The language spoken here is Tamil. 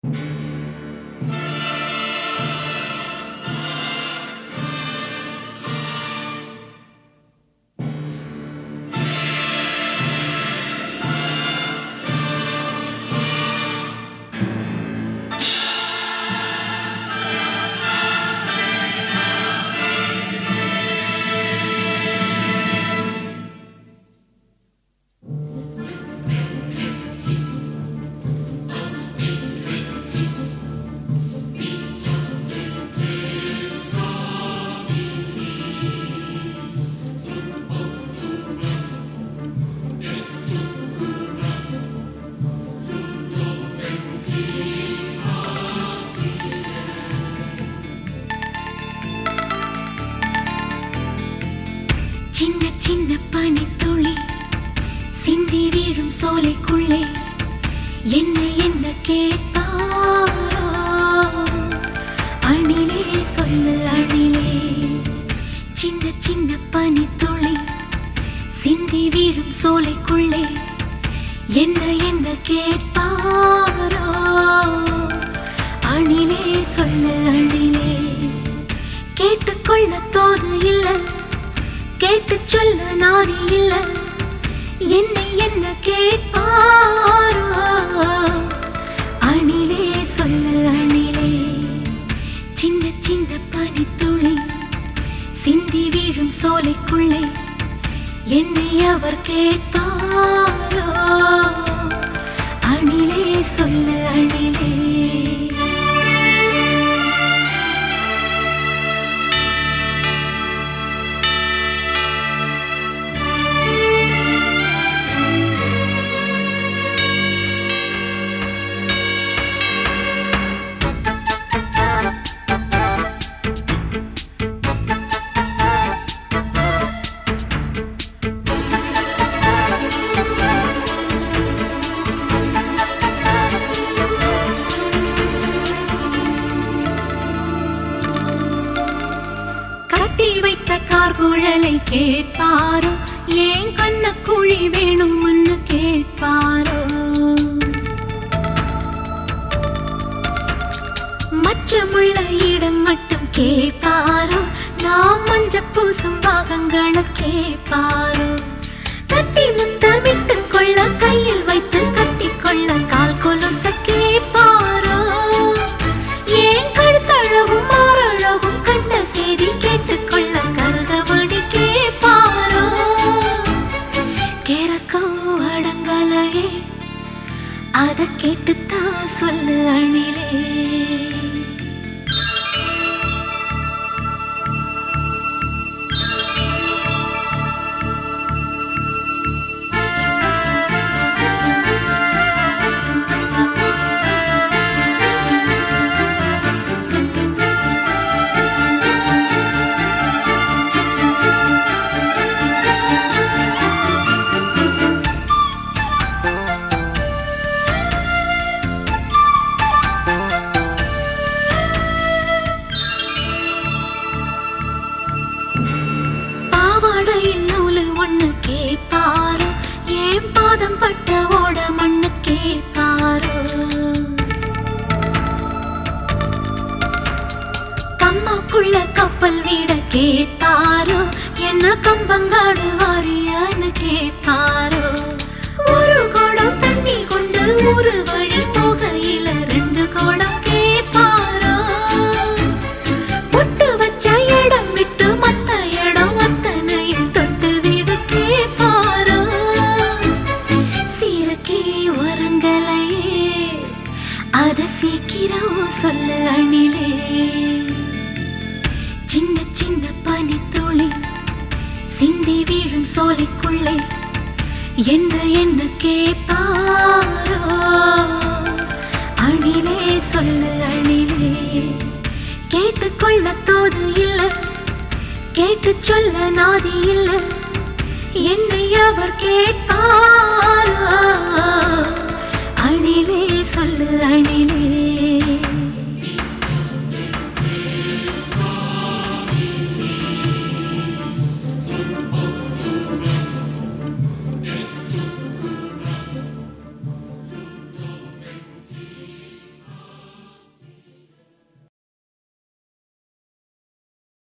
சின்ன சின்ன பனித்துளி சிந்தி வீழும் சோலைக்குள்ளே என்ன என்ன கேட்பாரோ அணிலே சொல்லு அணிலே. சின்ன சின்ன பனித்துளி சிந்தி வீழும் சோலைக்குள்ளே என்ன என்ன கேட்பாரோ அணிலே சொல்லு அணிலே. கேட்டுக்கொள்ள தோது இல்லை கேட்டு சொல்ல நாதி இல்ல என்னை என்ன கேட்பாரோ அணிலே சொல்லு அணிலே. சின்ன சின்ன பனித்துளி சிந்தி வீழும் சோலைக்குள்ளே என்னை அவர் கேட்பாரோ அணிலே சொல்லு அணிலே. கார்குழலை கேட்பாரோ ஏன் கண்ண குழி வேணும்னு கேட்பாரோ. மற்றமுள்ள இடம் மட்டும் கேட்பாரோ நாம் மஞ்ச பூசும் பாகங்களை கேட்பாரோ. கட்டி முத்தமிட்டு கொள்ள கையில் வைத்து கட்டிக்கொள்ள கால் கொலுச கேட்பாரோ. ஏன் கழுத்தழகும் மாறழகும் கண்ட செய்தி கேட்டுக்கொள்ள கருதபடி கேட்பாரோ. கேரக்கோ அடங்கலையே அத கேட்டுத்தான் சொல்லு அணிலே. கேட்பாரோ ஏன் பாதம் பட்ட ஓட மண்ணு கேட்பாரோ. கம்மாக்குள்ள கப்பல் வீட கேட்பாரோ என்ன கம்பங்காடு வாரியான்னு கேட்பாரோ. ஒரு குடம் தண்ணி கொண்டு ஒரு வழி போகையில 2 குடம் கேட்பாரோ. பொட்டு வச்ச இடம் விட்டு மத்த இடம் அத்தனையும் தொட்டு வீடு கேட்பாரோ. சீரக்கே உரங்களையே அத சீக்கிரம் சொல்லு அணிலே. சின்ன சின்ன பனித்துளி சிந்தி வீழும் சோலைக்குள்ளே என்ன என்ன கேட்பாரோ அணிலே சொல்லு அணிலே. கேட்டுக்கொள்ள தோது இல்ல கேட்டு சொல்ல நாதி இல்ல என்னை அவர் கேட்பாரோ அணிலே சொல்லு அணி.